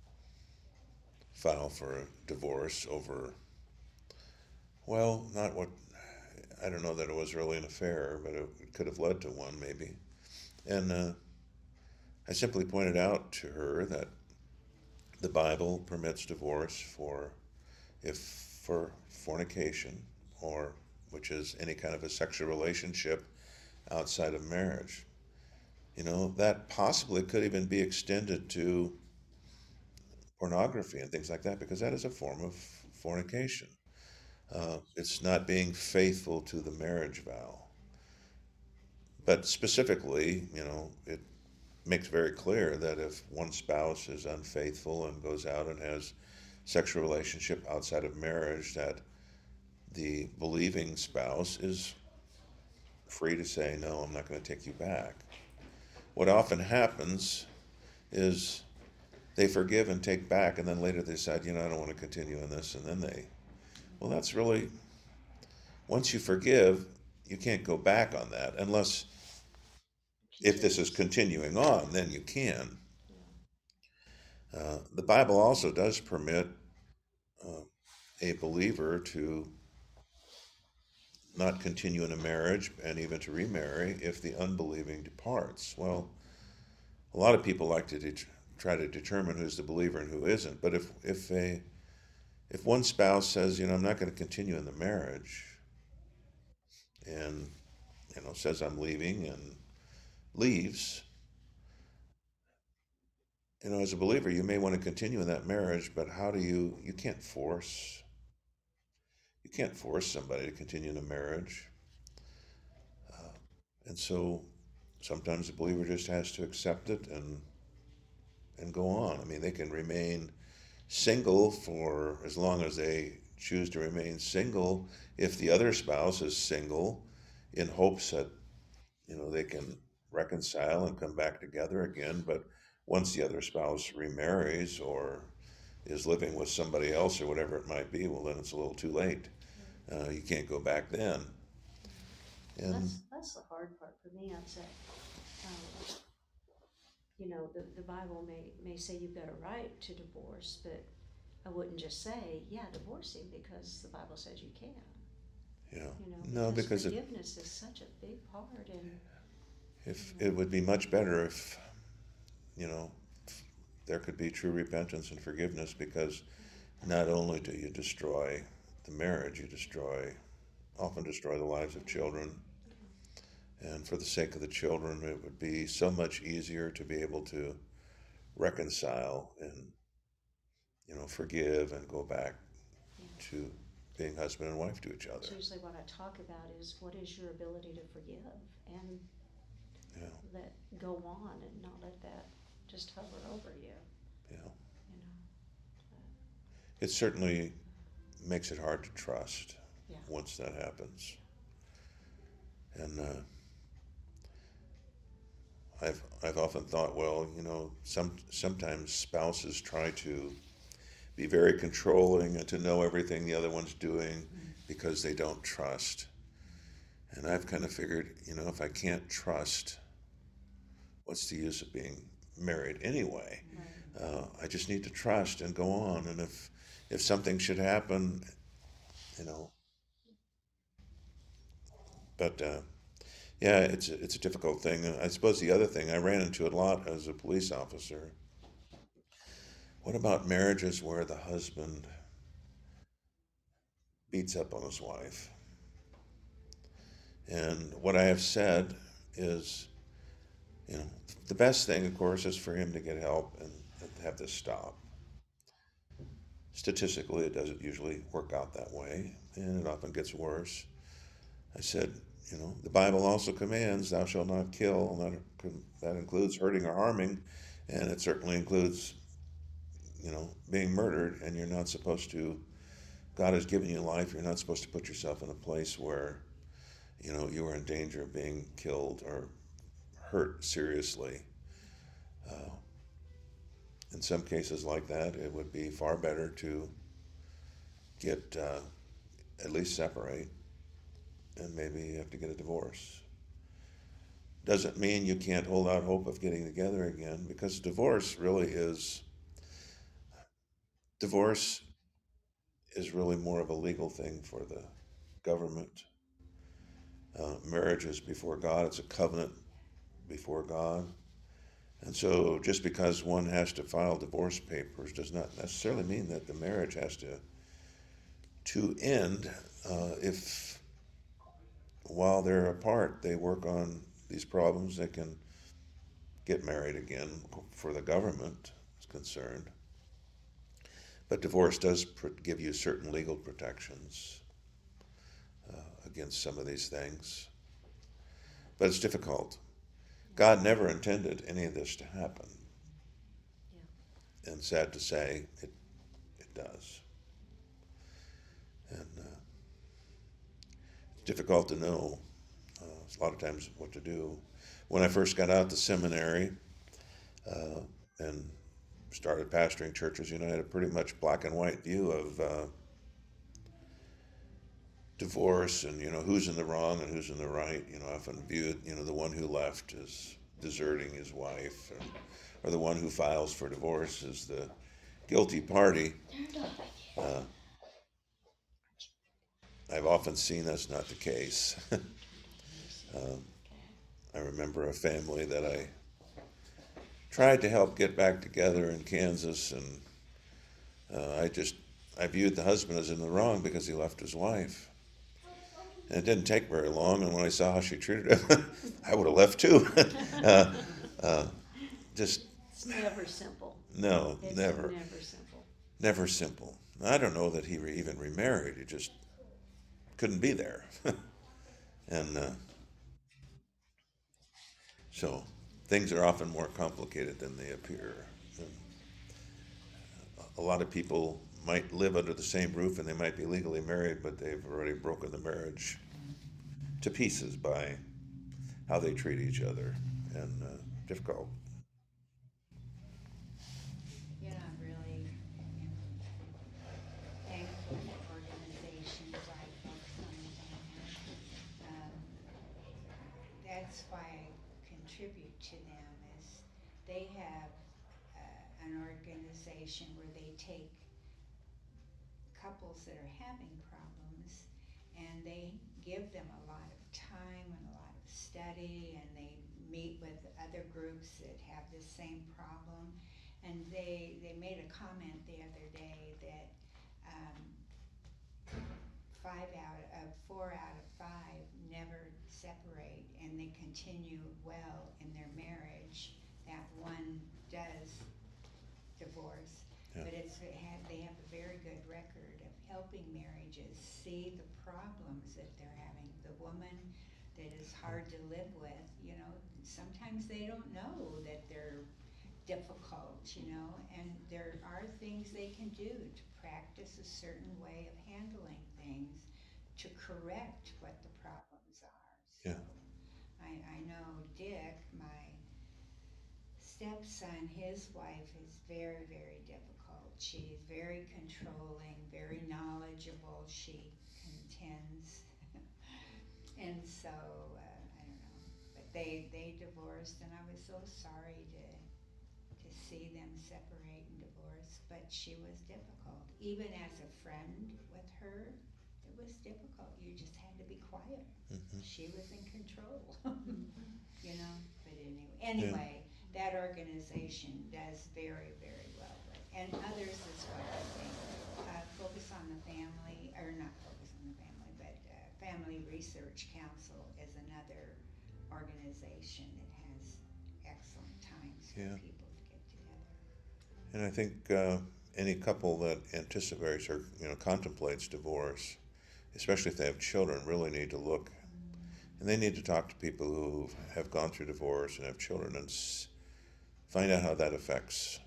file for a divorce over, well, not what, I don't know that it was really an affair, but it could have led to one maybe. And I simply pointed out to her that the Bible permits divorce for fornication or which is any kind of a sexual relationship outside of marriage. That possibly could even be extended to pornography and things like that, because that is a form of fornication. It's not being faithful to the marriage vow. But specifically, it makes very clear that if one spouse is unfaithful and goes out and has sexual relationship outside of marriage, that the believing spouse is free to say, no, I'm not going to take you back. What often happens is they forgive and take back, and then later they decide, I don't want to continue in this, and then that's really, once you forgive, you can't go back on that, unless, if this is continuing on, then you can. The Bible also does permit a believer to not continue in a marriage and even to remarry if the unbelieving departs. Well, a lot of people like to try to determine who's the believer and who isn't. But if one spouse says, I'm not going to continue in the marriage, and says I'm leaving and leaves, as a believer, you may want to continue in that marriage, but how do you can't force somebody to continue in a marriage. And so sometimes the believer just has to accept it and go on. I mean, they can remain single for as long as they choose to remain single if the other spouse is single, in hopes that they can reconcile and come back together again. But once the other spouse remarries or is living with somebody else or whatever it might be, well, then it's a little too late. You can't go back then. And That's the hard part for me. I'd say, the Bible may say you've got a right to divorce, but I wouldn't just say, divorce him, because the Bible says you can. No, because forgiveness is such a big part, and if it would be much better if there could be true repentance and forgiveness, because not only do you destroy the marriage, you often destroy the lives of children. And for the sake of the children, it would be so much easier to be able to reconcile and forgive and go back to being husband and wife to each other. That's usually what I talk about, is what is your ability to forgive and let go on, and not let that just hover over you. It certainly makes it hard to trust once that happens. And I've often thought, well, sometimes spouses try to be very controlling and to know everything the other one's doing because they don't trust. And I've kind of figured, if I can't trust, what's the use of being married anyway? I just need to trust and go on. And if something should happen, but it's a difficult thing. I suppose the other thing, I ran into a lot as a police officer. What about marriages where the husband beats up on his wife? And what I have said is, the best thing, of course, is for him to get help and have this stop. Statistically, it doesn't usually work out that way, and it often gets worse. I said, the Bible also commands, thou shalt not kill, and that includes hurting or harming, and it certainly includes, being murdered, and you're not supposed to, God has given you life, you're not supposed to put yourself in a place where, you are in danger of being killed or hurt seriously. In some cases like that, it would be far better to get, at least separate, and maybe you have to get a divorce. Doesn't mean you can't hold out hope of getting together again, because divorce is really more of a legal thing for the government. Marriage is before God. It's a covenant before God. And so just because one has to file divorce papers does not necessarily mean that the marriage has to end if while they're apart, they work on these problems. They can get married again for the government is concerned. But divorce does give you certain legal protections against some of these things. But it's difficult. God never intended any of this to happen. Yeah. And sad to say, it does. And it's difficult to know a lot of times what to do. When I first got out the seminary and started pastoring churches, I had a pretty much black and white view of divorce and, who's in the wrong and who's in the right. I often viewed, the one who left as deserting his wife, or the one who files for divorce as the guilty party. I've often seen that's not the case. I remember a family that I tried to help get back together in Kansas, and I viewed the husband as in the wrong because he left his wife. And it didn't take very long, and when I saw how she treated him, I would have left too. It's never simple. No, It's never. Never simple. Never simple. I don't know that he even remarried. He just couldn't be there. And so things are often more complicated than they appear. And a lot of people might live under the same roof and they might be legally married, but they've already broken the marriage to pieces by how they treat each other, and difficult. Yeah, I'm really thankful for organizations like Focus on the Family. That's why I contribute to them, is they have an organization where they take couples that are having problems and they give them a lot of time and a lot of study, and they meet with other groups that have the same problem. And they made a comment the other day that 4 out of 5 never separate, and they continue well in their marriage. That one does divorce, Yeah. but they have a very good record of helping marriages see the problems that they're having. The woman that is hard to live with, sometimes they don't know that they're difficult, and there are things they can do to practice a certain way of handling things to correct what the problems are. So Yeah. I know Dick, my stepson, his wife is very, very difficult. She's very controlling, very knowledgeable. She contends. And so, I don't know. But they divorced, and I was so sorry to see them separate and divorce. But she was difficult. Even as a friend with her, it was difficult. You just had to be quiet. Mm-hmm. She was in control. But anyway, that organization does very, very well. And others as well, I think. Focus on the Family, or not Focus on the Family, but Family Research Council is another organization that has excellent times for people to get together. And I think any couple that anticipates or contemplates divorce, especially if they have children, really need to look, and they need to talk to people who have gone through divorce and have children, and find out how that affects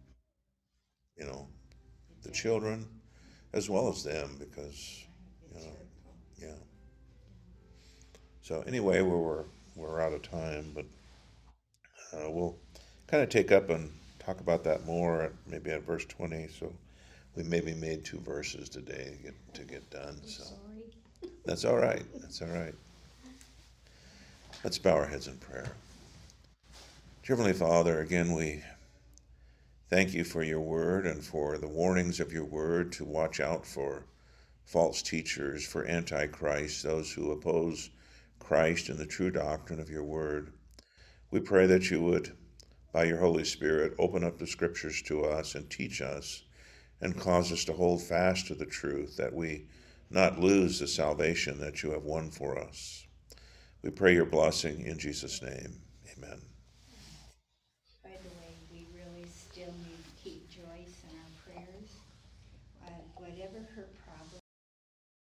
the children as well as them, because yeah. So anyway, we're out of time, but we'll kind of take up and talk about that more maybe at verse 20. So we maybe made 2 verses today to get done. So Sorry. that's all right. That's all right. Let's bow our heads in prayer. Dear Heavenly Father, again we thank you for your word and for the warnings of your word to watch out for false teachers, for antichrist, those who oppose Christ and the true doctrine of your word. We pray that you would, by your Holy Spirit, open up the scriptures to us and teach us and cause us to hold fast to the truth, that we not lose the salvation that you have won for us. We pray your blessing in Jesus' name. Amen. By the way, we really still need to keep Joyce in our prayers.